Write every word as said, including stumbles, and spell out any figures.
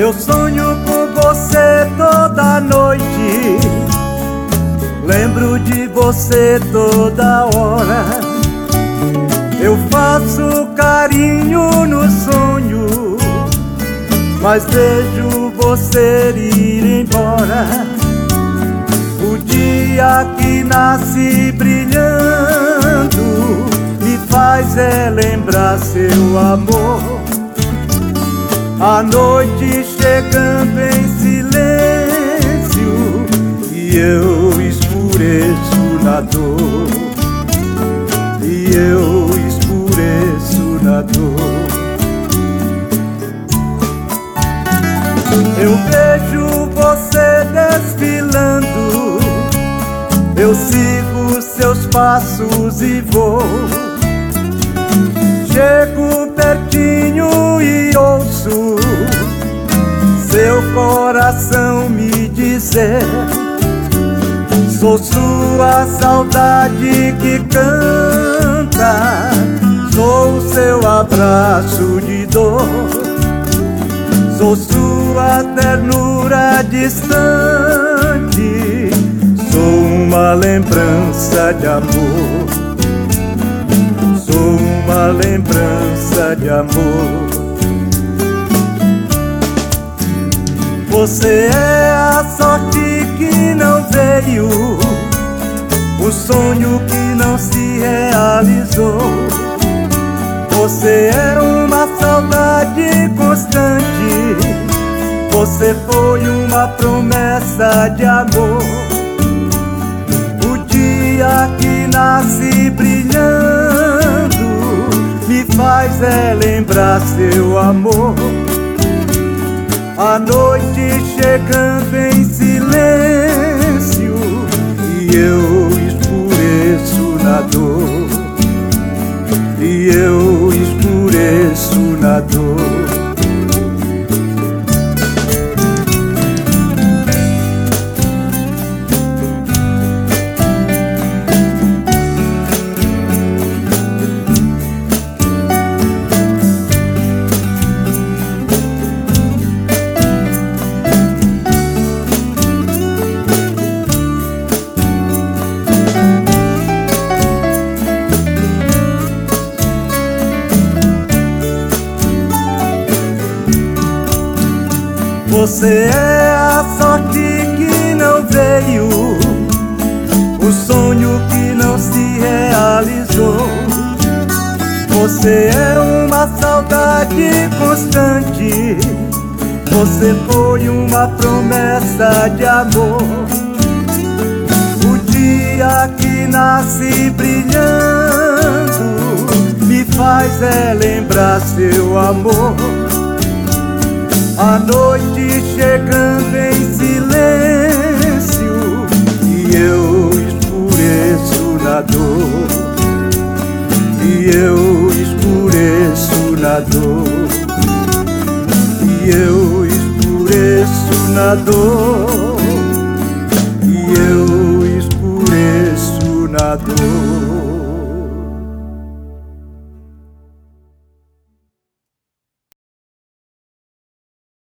Eu sonho com você toda noite, lembro de você toda hora. Eu faço carinho no sonho, mas vejo você ir embora. O dia que nasce brilhando me faz é lembrar seu amor. A noite chegando em silêncio e eu escureço na dor, e eu escureço na dor. Eu vejo você desfilando, eu sigo seus passos e vou. Chego pertinho e ouço seu coração me dizer: sou sua saudade que canta, sou seu abraço de dor, sou sua ternura distante, sou uma lembrança de amor, sou uma lembrança de amor. Você é a sorte que não veio, o sonho que não se realizou. Você é uma saudade constante, você foi uma promessa de amor. O dia que nasce brilhando me faz é lembrar seu amor. A noite chegando em silêncio e eu escureço na dor, e eu escureço na dor. Você é a sorte que não veio, o sonho que não se realizou. Você é uma saudade constante, você foi uma promessa de amor. O dia que nasce brilhando me faz é lembrar seu amor. A noite chegando em silêncio e eu escureço na dor, e eu escureço na dor, e eu escureço na dor, e eu escureço na dor.